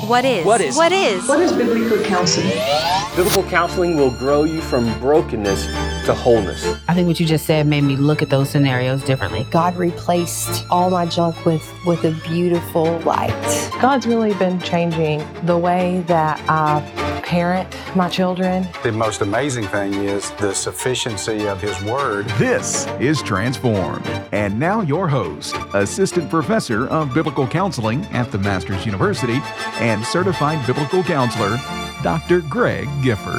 What is biblical counseling? Biblical counseling will grow you from brokenness to wholeness. I think what you just said made me look at those scenarios differently. God replaced all my junk with a beautiful light. God's really been changing the way that I parent my children. The most amazing thing is the sufficiency of His Word. This is Transformed. And now your host, Assistant Professor of Biblical Counseling at the Masters University and Certified Biblical Counselor, Dr. Greg Gifford.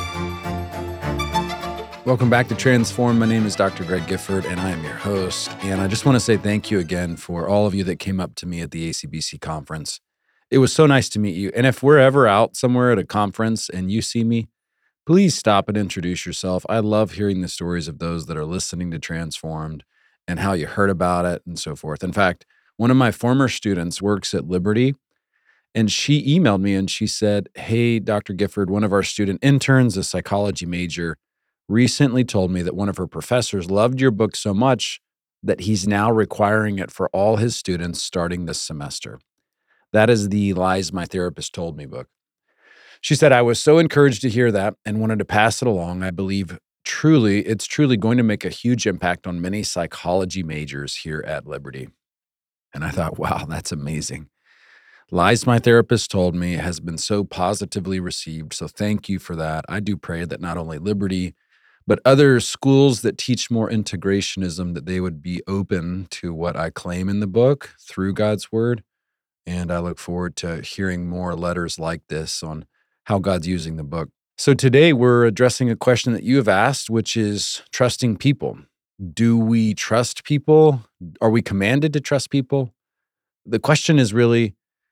Welcome back to Transform. My name is Dr. Greg Gifford, and I am your host. And I just want to say thank you again for all of you that came up to me at the ACBC conference. It was so nice to meet you. And if we're ever out somewhere at a conference and you see me, please stop and introduce yourself. I love hearing the stories of those that are listening to Transformed and how you heard about it and so forth. In fact, one of my former students works at Liberty, and she emailed me and she said, "Hey, Dr. Gifford, one of our student interns, a psychology major, recently told me that one of her professors loved your book so much that he's now requiring it for all his students starting this semester." That is the Lies My Therapist Told Me book. She said, "I was so encouraged to hear that and wanted to pass it along. I believe it's truly going to make a huge impact on many psychology majors here at Liberty." And I thought, wow, that's amazing. Lies My Therapist Told Me has been so positively received. So thank you for that. I do pray that not only Liberty, but other schools that teach more integrationism, that they would be open to what I claim in the book through God's word. And I look forward to hearing more letters like this on how God's using the book. So today we're addressing a question that you have asked, which is trusting people. Do we trust people? Are we commanded to trust people? The question is really,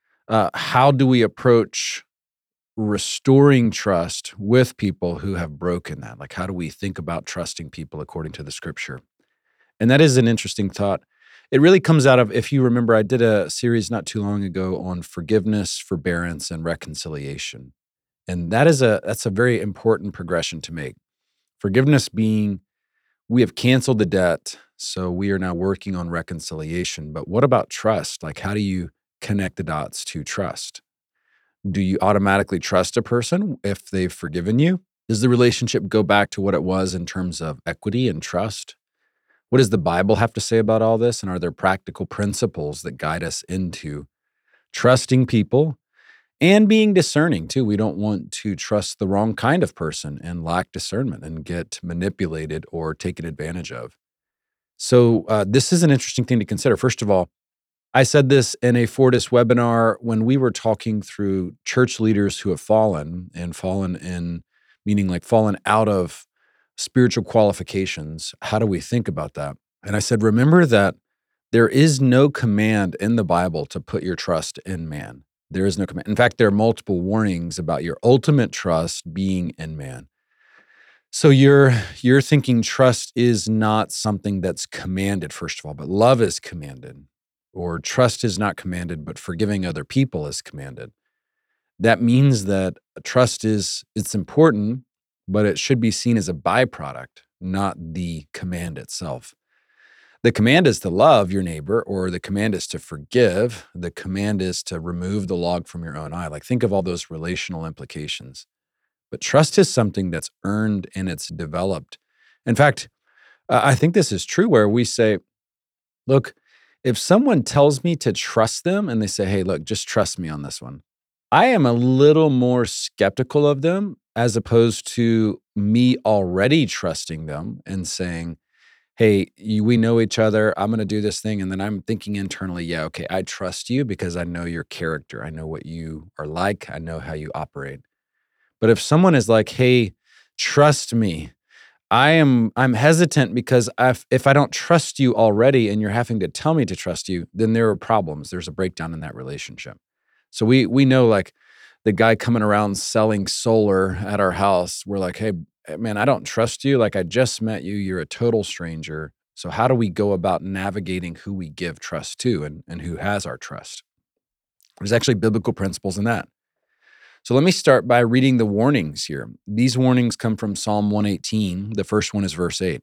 how do we approach restoring trust with people who have broken that? Like, how do we think about trusting people according to the scripture? And that is an interesting thought. It really comes out of, if you remember, I did a series not too long ago on forgiveness, forbearance, and reconciliation. And that's a very important progression to make. Forgiveness being, we have canceled the debt, so we are now working on reconciliation. But what about trust? Like, how do you connect the dots to trust? Do you automatically trust a person if they've forgiven you? Does the relationship go back to what it was in terms of equity and trust? What does the Bible have to say about all this? And are there practical principles that guide us into trusting people and being discerning too? We don't want to trust the wrong kind of person and lack discernment and get manipulated or taken advantage of. So this is an interesting thing to consider. First of all, I said this in a Fortis webinar when we were talking through church leaders who have fallen in, meaning like fallen out of spiritual qualifications. How do we think about that? And I said, remember that there is no command in the Bible to put your trust in man. There is no command. In fact, there are multiple warnings about your ultimate trust being in man. So you're thinking trust is not something that's commanded, first of all, but love is commanded. Or trust is not commanded, but forgiving other people is commanded. That means that trust it's important, but it should be seen as a byproduct, not the command itself. The command is to love your neighbor, or the command is to forgive. The command is to remove the log from your own eye. Like, think of all those relational implications. But trust is something that's earned and it's developed. In fact, I think this is true where we say, look, if someone tells me to trust them and they say, hey, look, just trust me on this one, I am a little more skeptical of them as opposed to me already trusting them and saying, hey, we know each other, I'm going to do this thing. And then I'm thinking internally, yeah, okay, I trust you because I know your character. I know what you are like. I know how you operate. But if someone is like, hey, trust me, I'm hesitant because if I don't trust you already and you're having to tell me to trust you, then there are problems. There's a breakdown in that relationship. So we know, like, the guy coming around selling solar at our house, we're like, hey, man, I don't trust you. Like, I just met you. You're a total stranger. So how do we go about navigating who we give trust to and who has our trust? There's actually biblical principles in that. So let me start by reading the warnings here. These warnings come from Psalm 118. The first one is verse 8.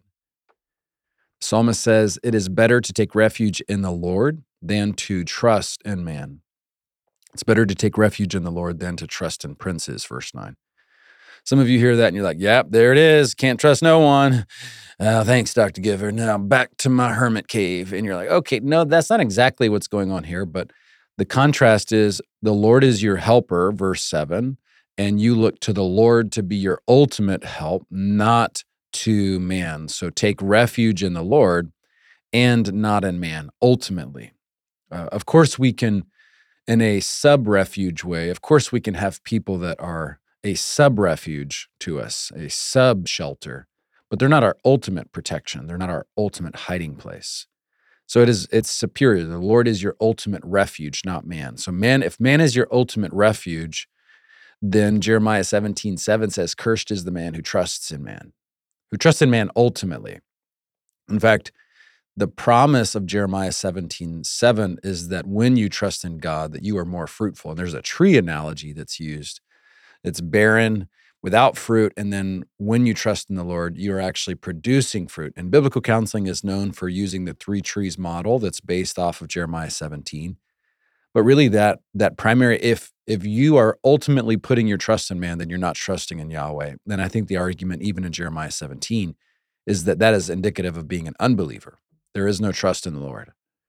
The psalmist says, "It is better to take refuge in the Lord than to trust in man." It's better to take refuge in the Lord than to trust in princes, verse 9. Some of you hear that and you're like, yep, there it is. Can't trust no one. Thanks, Dr. Gifford. Now back to my hermit cave. And you're like, okay, no, that's not exactly what's going on here. But the contrast is the Lord is your helper, verse 7, and you look to the Lord to be your ultimate help, not to man. So take refuge in the Lord and not in man, ultimately. Of course, we can, in a sub-refuge way, of course, we can have people that are a sub-refuge to us, a sub-shelter, but they're not our ultimate protection. They're not our ultimate hiding place. So it's superior. The Lord is your ultimate refuge, not man. So if man is your ultimate refuge, then Jeremiah 17:7 says, cursed is the man who trusts in man ultimately. In fact, the promise of Jeremiah 17:7 is that when you trust in God, that you are more fruitful. And there's a tree analogy that's used. It's barren, without fruit, and then when you trust in the Lord, you're actually producing fruit. And biblical counseling is known for using the 3 trees model that's based off of Jeremiah 17. But really that primary, if you are ultimately putting your trust in man, then you're not trusting in Yahweh. Then I think the argument, even in Jeremiah 17, is that is indicative of being an unbeliever. There is no trust in the Lord.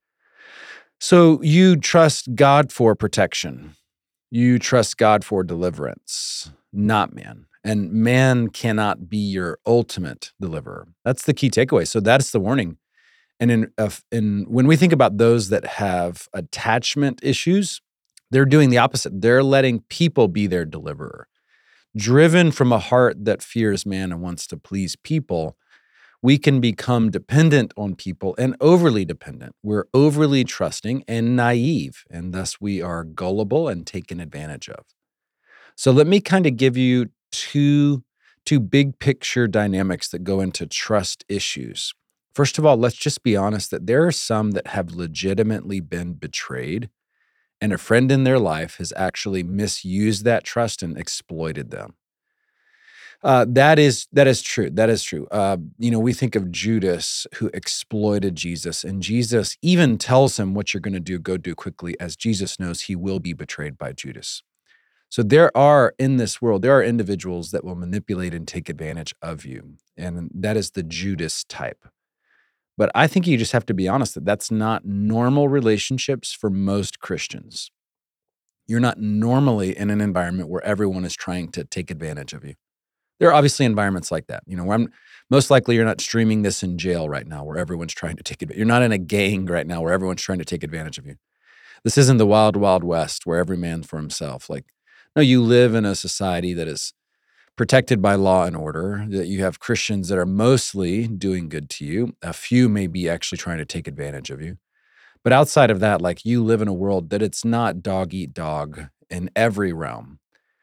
So you trust God for protection. You trust God for deliverance, not man. And man cannot be your ultimate deliverer. That's the key takeaway. So that's the warning. And when we think about those that have attachment issues, they're doing the opposite. They're letting people be their deliverer. Driven from a heart that fears man and wants to please people, we can become dependent on people and overly dependent. We're overly trusting and naive, and thus we are gullible and taken advantage of. So let me kind of give you two big picture dynamics that go into trust issues. First of all, let's just be honest that there are some that have legitimately been betrayed, and a friend in their life has actually misused that trust and exploited them. That is true. That is true. We think of Judas who exploited Jesus, and Jesus even tells him what you're going to do, go do quickly, as Jesus knows he will be betrayed by Judas. So in this world, there are individuals that will manipulate and take advantage of you, and that is the Judas type. But I think you just have to be honest that that's not normal relationships for most Christians. You're not normally in an environment where everyone is trying to take advantage of you. There are obviously environments like that, where most likely you're not streaming this in jail right now where everyone's trying to take advantage. You're not in a gang right now where everyone's trying to take advantage of you. This isn't the wild, wild west where every man's for himself. No, you live in a society that is protected by law and order, that you have Christians that are mostly doing good to you. A few may be actually trying to take advantage of you. But outside of that, you live in a world that it's not dog eat dog in every realm.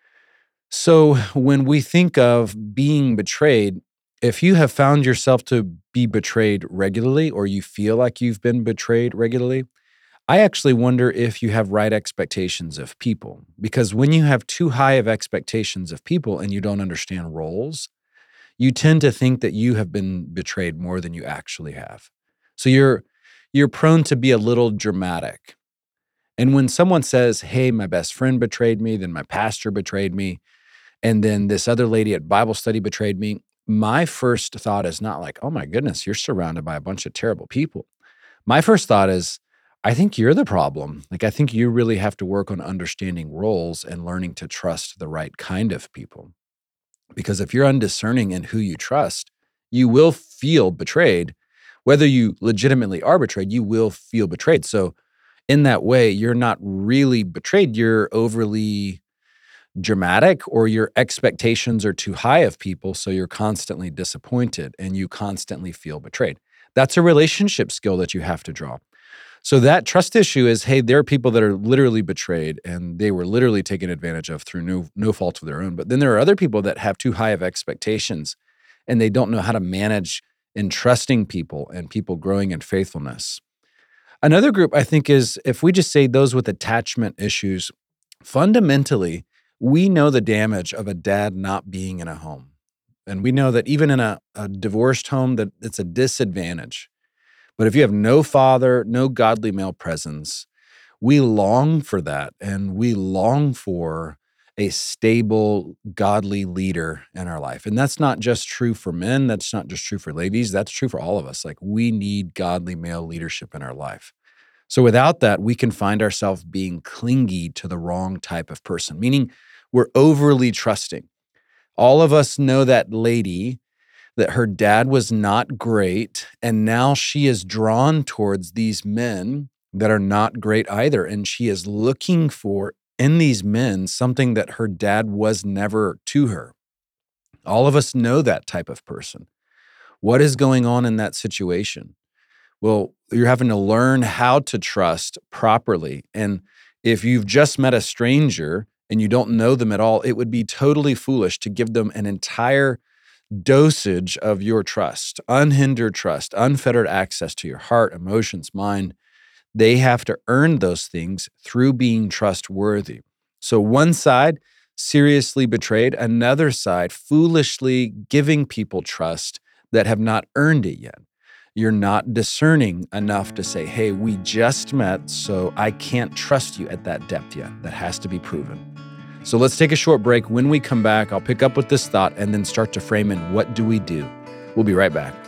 So when we think of being betrayed, if you have found yourself to be betrayed regularly, or you feel like you've been betrayed regularly, I actually wonder if you have right expectations of people. Because when you have too high of expectations of people and you don't understand roles, you tend to think that you have been betrayed more than you actually have. So you're prone to be a little dramatic. And when someone says, hey, my best friend betrayed me, then my pastor betrayed me, and then this other lady at Bible study betrayed me, my first thought is not like, oh my goodness, you're surrounded by a bunch of terrible people. My first thought is, I think you're the problem. I think you really have to work on understanding roles and learning to trust the right kind of people. Because if you're undiscerning in who you trust, you will feel betrayed. Whether you legitimately are betrayed, you will feel betrayed. So in that way, you're not really betrayed. You're overly dramatic, or your expectations are too high of people, so you're constantly disappointed and you constantly feel betrayed. That's a relationship skill that you have to draw. So that trust issue is, hey, there are people that are literally betrayed and they were literally taken advantage of through no fault of their own. But then there are other people that have too high of expectations and they don't know how to manage in trusting people and people growing in faithfulness. Another group, I think, is if we just say those with attachment issues, fundamentally, we know the damage of a dad not being in a home. And we know that even in a divorced home, that it's a disadvantage. But if you have no father, no godly male presence, We long for that, and we long for a stable, godly leader in our life. And that's not just true for men. That's not just true for ladies. That's true for all of us. Like, we need godly male leadership in our life. So without that, we can find ourselves being clingy to the wrong type of person, meaning we're overly trusting. All of us know that lady that her dad was not great, and now she is drawn towards these men that are not great either. And she is looking for in these men something that her dad was never to her. All of us know that type of person. What is going on in that situation? Well, you're having to learn how to trust properly. And if you've just met a stranger and you don't know them at all, it would be totally foolish to give them an entire dosage of your trust, unhindered trust, unfettered access to your heart, emotions, mind. They have to earn those things through being trustworthy. So one side seriously betrayed, another side foolishly giving people trust that have not earned it yet. You're not discerning enough to say, hey, we just met, so I can't trust you at that depth yet. That has to be proven. So let's take a short break. When we come back, I'll pick up with this thought and then start to frame in what do we do. We'll be right back.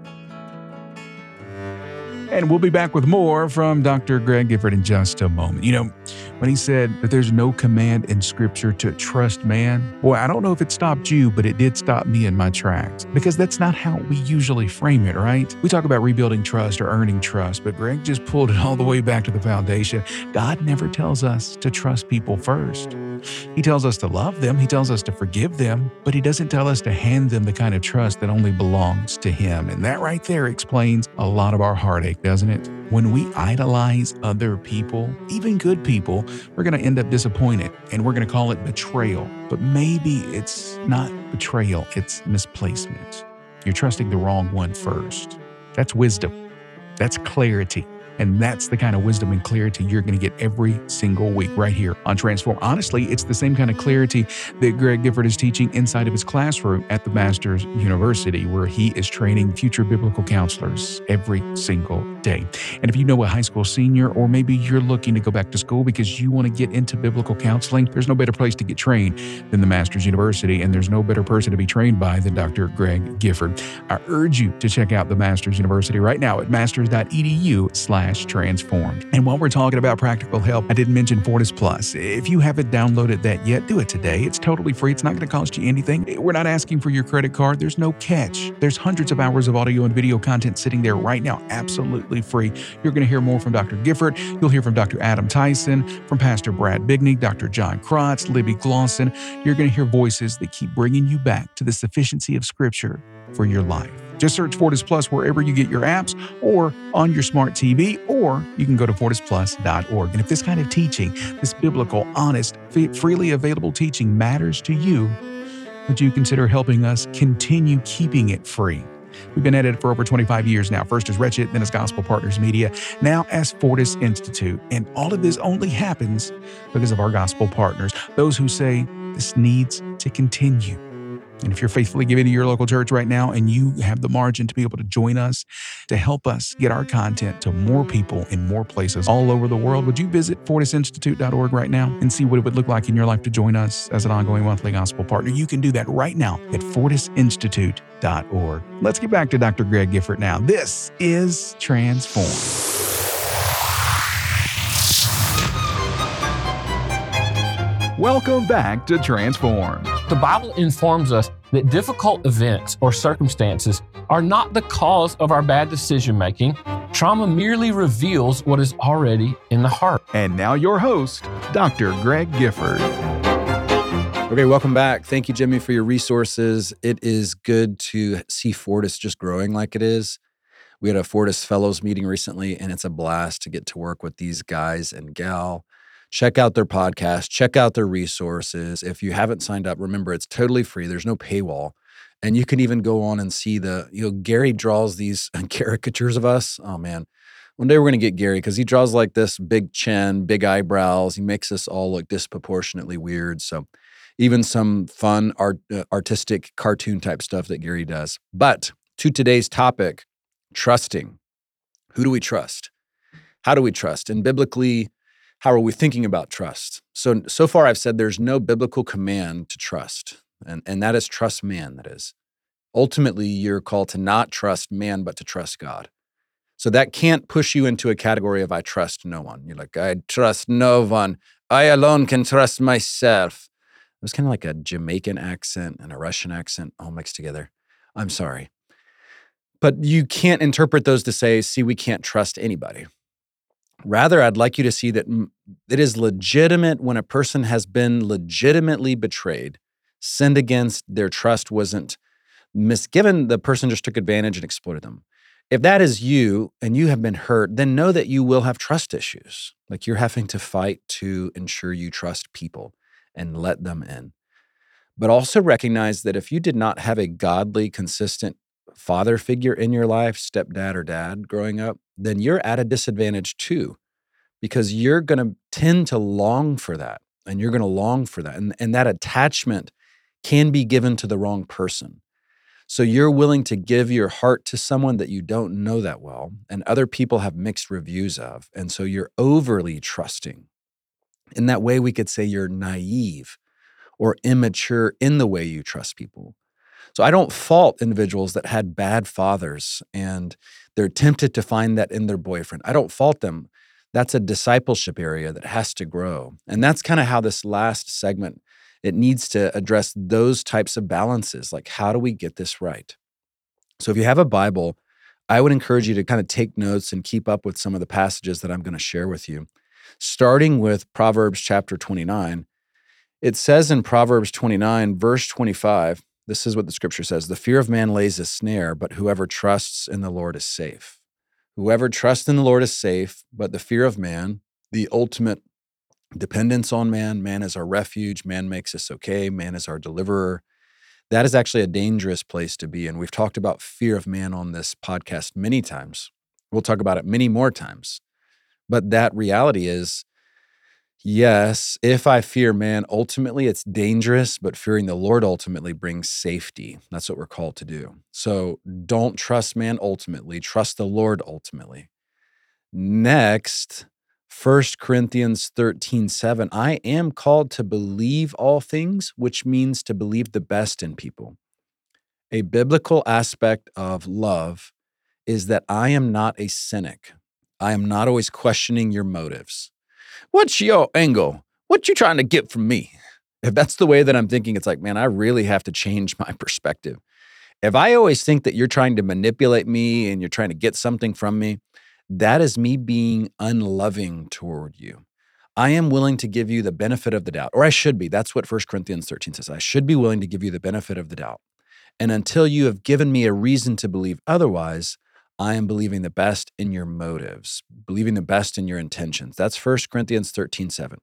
And we'll be back with more from Dr. Greg Gifford in just a moment. You know, when he said that there's no command in Scripture to trust man, boy, I don't know if it stopped you, but it did stop me in my tracks. Because that's not how we usually frame it, right? We talk about rebuilding trust or earning trust, but Greg just pulled it all the way back to the foundation. God never tells us to trust people first. He tells us to love them. He tells us to forgive them, but he doesn't tell us to hand them the kind of trust that only belongs to him. And that right there explains a lot of our heartache, doesn't it? When we idolize other people, even good people, we're going to end up disappointed and we're going to call it betrayal. But maybe it's not betrayal, it's misplacement. You're trusting the wrong one first. That's wisdom. That's clarity. And that's the kind of wisdom and clarity you're going to get every single week right here on Transform. Honestly, it's the same kind of clarity that Greg Gifford is teaching inside of his classroom at the Masters University, where he is training future biblical counselors every single day. And if you know a high school senior, or maybe you're looking to go back to school because you want to get into biblical counseling, there's no better place to get trained than the Masters University, and there's no better person to be trained by than Dr. Greg Gifford. I urge you to check out the Masters University right now at masters.edu/transformed. And while we're talking about practical help, I didn't mention Fortis Plus. If you haven't downloaded that yet, do it today. It's totally free. It's not going to cost you anything. We're not asking for your credit card. There's no catch. There's hundreds of hours of audio and video content sitting there right now, absolutely free. You're going to hear more from Dr. Gifford. You'll hear from Dr. Adam Tyson, from Pastor Brad Bigney, Dr. John Krotz, Libby Glosson. You're going to hear voices that keep bringing you back to the sufficiency of Scripture for your life. Just search Fortis Plus wherever you get your apps or on your smart TV, or you can go to fortisplus.org. And if this kind of teaching, this biblical, honest, freely available teaching matters to you, would you consider helping us continue keeping it free? We've been at it for over 25 years now. First as Wretched, then as Gospel Partners Media, now as Fortis Institute. And all of this only happens because of our gospel partners, those who say this needs to continue. And if you're faithfully giving to your local church right now and you have the margin to be able to join us to help us get our content to more people in more places all over the world, would you visit fortisinstitute.org right now and see what it would look like in your life to join us as an ongoing monthly gospel partner? You can do that right now at fortisinstitute.org. Let's get back to Dr. Greg Gifford now. This is Transform. Welcome back to Transform. The Bible informs us that difficult events or circumstances are not the cause of our bad decision making. Trauma merely reveals what is already in the heart. And now your host, Dr. Greg Gifford. Okay, welcome back. Thank you, Jimmy, for your resources. It is good to see Fortis just growing like it is. We had a Fortis Fellows meeting recently, and it's a blast to get to work with these guys and gal. Check out their podcast. Check out their resources. If you haven't signed up, remember, it's totally free. There's no paywall. And you can even go on and see Gary draws these caricatures of us. Oh, man. One day we're going to get Gary because he draws like this big chin, big eyebrows. He makes us all look disproportionately weird. So even some fun, artistic, cartoon type stuff that Gary does. But to today's topic, trusting. Who do we trust? How do we trust? And biblically, how are we thinking about trust? So far I've said there's no biblical command to trust, and that is trust man, that is. Ultimately, you're called to not trust man, but to trust God. So that can't push you into a category of I trust no one. You're like, I trust no one. I alone can trust myself. It was kind of like a Jamaican accent and a Russian accent all mixed together. I'm sorry. But you can't interpret those to say, see, we can't trust anybody. Rather, I'd like you to see that it is legitimate when a person has been legitimately betrayed, sinned against, their trust wasn't misgiven, the person just took advantage and exploited them. If that is you and you have been hurt, then know that you will have trust issues. Like you're having to fight to ensure you trust people and let them in. But also recognize that if you did not have a godly, consistent father figure in your life, stepdad or dad growing up, then you're at a disadvantage too, because you're going to tend to long for that, and you're going to long for that. And that attachment can be given to the wrong person. So you're willing to give your heart to someone that you don't know that well, and other people have mixed reviews of. And so you're overly trusting. In that way, we could say you're naive or immature in the way you trust people. So I don't fault individuals that had bad fathers and they're tempted to find that in their boyfriend. I don't fault them. That's a discipleship area that has to grow. And that's kind of how this last segment, it needs to address those types of balances. Like, how do we get this right? So if you have a Bible, I would encourage you to kind of take notes and keep up with some of the passages that I'm going to share with you. Starting with Proverbs chapter 29, it says in Proverbs 29, verse 25, this is what the scripture says: the fear of man lays a snare, but whoever trusts in the Lord is safe. Whoever trusts in the Lord is safe, but the fear of man, the ultimate dependence on man, man is our refuge, man makes us okay, man is our deliverer. That is actually a dangerous place to be. And we've talked about fear of man on this podcast many times. We'll talk about it many more times. But that reality is, yes, if I fear man, ultimately it's dangerous, but fearing the Lord ultimately brings safety. That's what we're called to do. So don't trust man ultimately, trust the Lord ultimately. Next, 1 Corinthians 13:7, I am called to believe all things, which means to believe the best in people. A biblical aspect of love is that I am not a cynic. I am not always questioning your motives. What's your angle? What you trying to get from me? If that's the way that I'm thinking, it's like, man, I really have to change my perspective. If I always think that you're trying to manipulate me and you're trying to get something from me, that is me being unloving toward you. I am willing to give you the benefit of the doubt, or I should be. That's what 1 Corinthians 13 says. I should be willing to give you the benefit of the doubt. And until you have given me a reason to believe otherwise, I am believing the best in your motives, believing the best in your intentions. That's 1 Corinthians 13:7.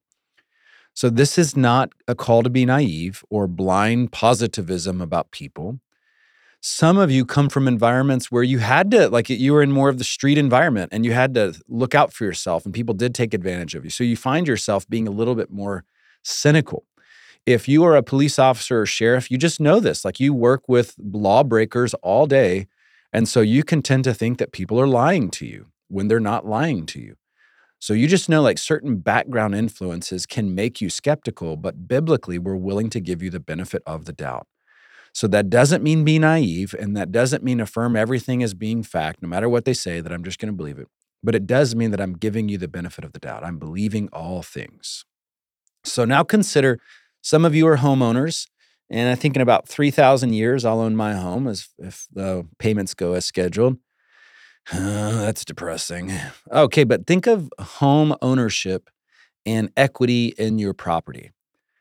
So this is not a call to be naive or blind positivism about people. Some of you come from environments where you had to, like you were in more of the street environment and you had to look out for yourself and people did take advantage of you. So you find yourself being a little bit more cynical. If you are a police officer or sheriff, you just know this, like you work with lawbreakers all day. And so you can tend to think that people are lying to you when they're not lying to you. So you just know like certain background influences can make you skeptical, but biblically, we're willing to give you the benefit of the doubt. So that doesn't mean be naive, and that doesn't mean affirm everything as being fact, no matter what they say, that I'm just going to believe it. But it does mean that I'm giving you the benefit of the doubt. I'm believing all things. So now consider, some of you are homeowners, and I think in about 3,000 years, I'll own my home if the payments go as scheduled. That's depressing. Okay, but think of home ownership and equity in your property.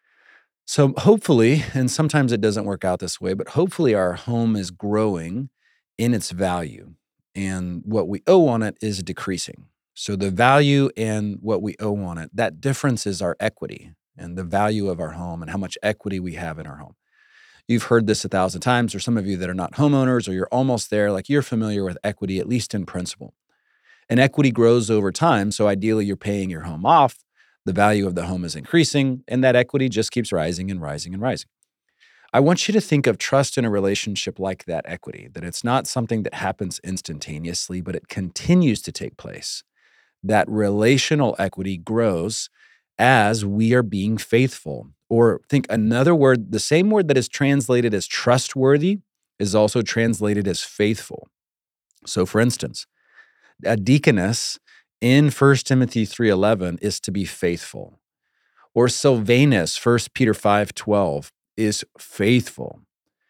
So hopefully, and sometimes it doesn't work out this way, but hopefully our home is growing in its value and what we owe on it is decreasing. So the value and what we owe on it, that difference is our equity and the value of our home and how much equity we have in our home. You've heard this 1,000 times, or some of you that are not homeowners or you're almost there, like you're familiar with equity, at least in principle. And equity grows over time, so ideally you're paying your home off. The value of the home is increasing, and that equity just keeps rising and rising and rising. I want you to think of trust in a relationship like that equity, that it's not something that happens instantaneously, but it continues to take place. that relational equity grows as we are being faithful. Or think another word, the same word that is translated as trustworthy is also translated as faithful. So for instance, a deaconess in 1 Timothy 3:11 is to be faithful. Or Silvanus, 1 Peter 5:12, is faithful.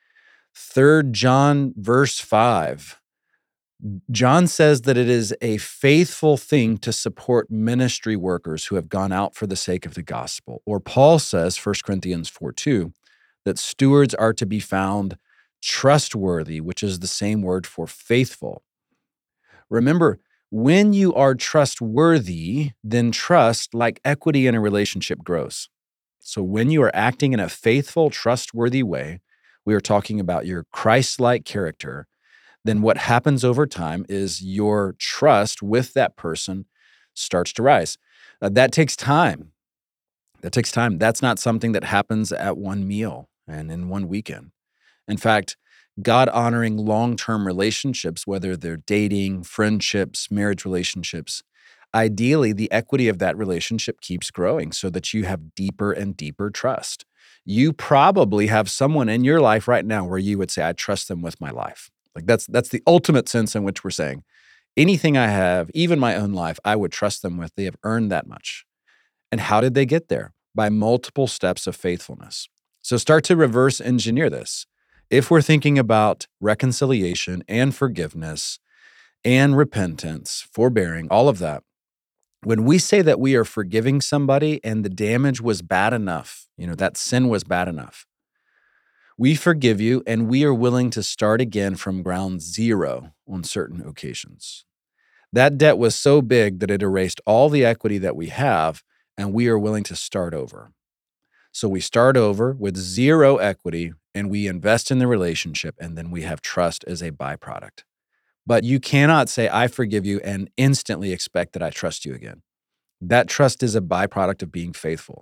3 John verse 5, John says that it is a faithful thing to support ministry workers who have gone out for the sake of the gospel. Or Paul says, 1 Corinthians 4:2, that stewards are to be found trustworthy, which is the same word for faithful. Remember, when you are trustworthy, then trust, like equity in a relationship, grows. So when you are acting in a faithful, trustworthy way, we are talking about your Christ-like character, then what happens over time is your trust with that person starts to rise. That takes time. That's not something that happens at one meal and in one weekend. In fact, God-honoring long-term relationships, whether they're dating, friendships, marriage relationships, ideally, the equity of that relationship keeps growing so that you have deeper and deeper trust. You probably have someone in your life right now where you would say, I trust them with my life. Like that's the ultimate sense in which we're saying, anything I have, even my own life, I would trust them with. They have earned that much. And how did they get there? By multiple steps of faithfulness. So start to reverse engineer this. If we're thinking about reconciliation and forgiveness and repentance, forbearing, all of that, when we say that we are forgiving somebody and the damage was bad enough, that sin was bad enough, we forgive you and we are willing to start again from ground zero on certain occasions. That debt was so big that it erased all the equity that we have, and we are willing to start over. So we start over with zero equity and we invest in the relationship, and then we have trust as a byproduct. But you cannot say, I forgive you, and instantly expect that I trust you again. That trust is a byproduct of being faithful.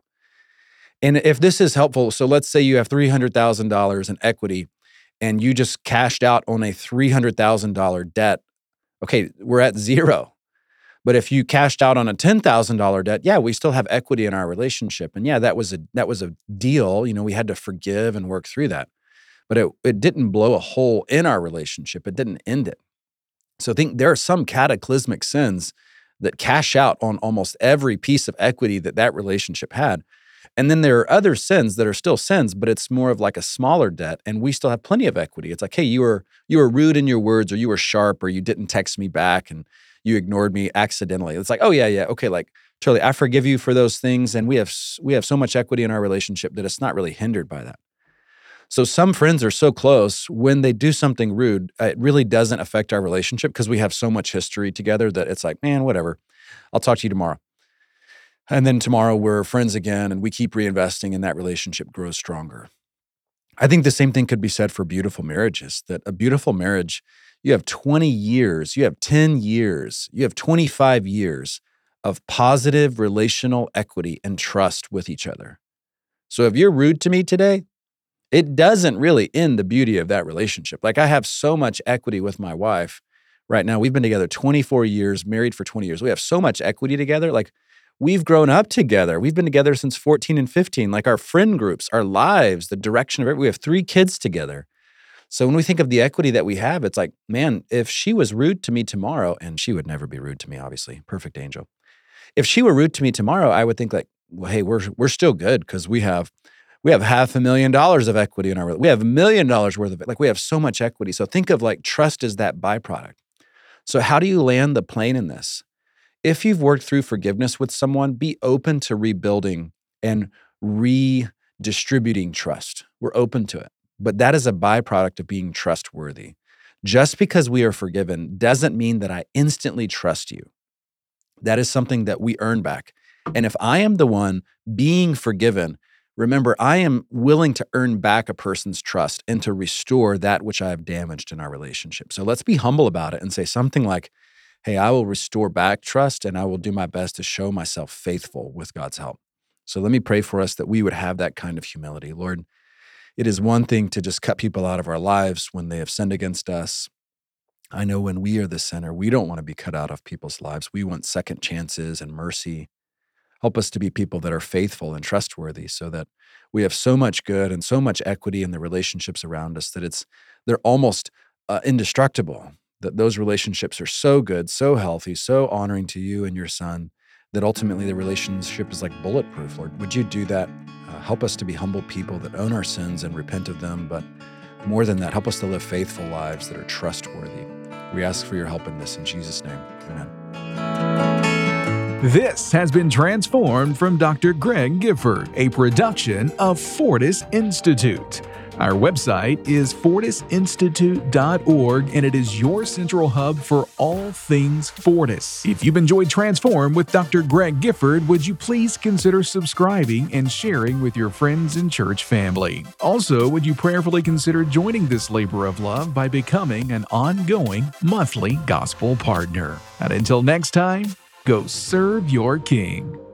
And if this is helpful, so let's say you have $300,000 in equity and you just cashed out on a $300,000 debt. Okay, we're at zero. But if you cashed out on a $10,000 debt, yeah, we still have equity in our relationship. And yeah, that was a deal. We had to forgive and work through that. But it didn't blow a hole in our relationship. It didn't end it. So I think there are some cataclysmic sins that cash out on almost every piece of equity that relationship had. And then there are other sins that are still sins, but it's more of like a smaller debt, and we still have plenty of equity. It's like, hey, you were rude in your words, or you were sharp, or you didn't text me back, and you ignored me accidentally. It's like, oh yeah, okay, like totally, I forgive you for those things, and we have so much equity in our relationship that it's not really hindered by that. So some friends are so close, when they do something rude, it really doesn't affect our relationship because we have so much history together that it's like, man, whatever, I'll talk to you tomorrow. And then tomorrow we're friends again, and we keep reinvesting, and that relationship grows stronger. I think the same thing could be said for beautiful marriages, that a beautiful marriage, you have 20 years, you have 10 years, you have 25 years of positive relational equity and trust with each other. So if you're rude to me today, it doesn't really end the beauty of that relationship. Like, I have so much equity with my wife right now. We've been together 24 years, married for 20 years. We have so much equity together. Like, we've grown up together. We've been together since 14 and 15. Like, our friend groups, our lives, the direction of it. We have 3 kids together. So when we think of the equity that we have, it's like, man, if she was rude to me tomorrow, and she would never be rude to me, obviously, perfect angel. If she were rude to me tomorrow, I would think like, well, hey, we're still good because we have $500,000 of equity in our, we have $1 million worth of it. Like, we have so much equity. So think of like trust as that byproduct. So how do you land the plane in this? If you've worked through forgiveness with someone, be open to rebuilding and redistributing trust. We're open to it. But that is a byproduct of being trustworthy. Just because we are forgiven doesn't mean that I instantly trust you. That is something that we earn back. And if I am the one being forgiven, remember, I am willing to earn back a person's trust and to restore that which I have damaged in our relationship. So let's be humble about it and say something like, hey, I will restore back trust, and I will do my best to show myself faithful with God's help. So let me pray for us that we would have that kind of humility. Lord, it is one thing to just cut people out of our lives when they have sinned against us. I know when we are the sinner, we don't want to be cut out of people's lives. We want second chances and mercy. Help us to be people that are faithful and trustworthy so that we have so much good and so much equity in the relationships around us that they're almost indestructible, that those relationships are so good, so healthy, so honoring to you and your Son, that ultimately the relationship is like bulletproof. Lord, would you do that? Help us to be humble people that own our sins and repent of them, but more than that, help us to live faithful lives that are trustworthy. We ask for your help in this in Jesus' name. Amen. This has been Transformed from Dr. Greg Gifford, a production of Fortis Institute. Our website is fortisinstitute.org, and it is your central hub for all things Fortis. If you've enjoyed Transform with Dr. Greg Gifford, would you please consider subscribing and sharing with your friends and church family? Also, would you prayerfully consider joining this labor of love by becoming an ongoing monthly gospel partner? And until next time, go serve your King.